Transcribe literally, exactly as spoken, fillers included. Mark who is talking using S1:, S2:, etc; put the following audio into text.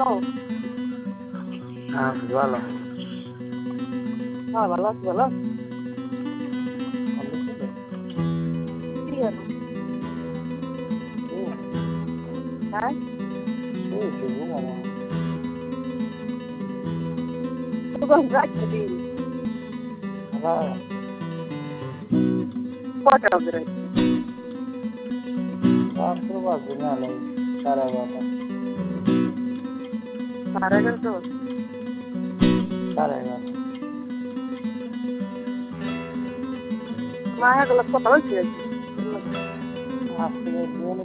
S1: ভালো?
S2: হ্যাঁ, ভালো।
S1: হ্যাঁ, ভালো আছি, ভালো?
S2: ভালো ছিল?
S1: কি হলো?
S2: হুম,
S1: হ্যাঁ?
S2: শুয়েছি, ঘুমাবো।
S1: তখন রাখতে দিন।
S2: হ্যাঁ,
S1: কটা অবধি রাখতে?
S2: রাত্রে বাজে মেলা, সাড়ে এগারোটা।
S1: সাড়ে এগারোটা বাজে।
S2: সাড়ে এগারোটা।
S1: মায়ের গেলে কথা হয়েছে?
S2: আজকে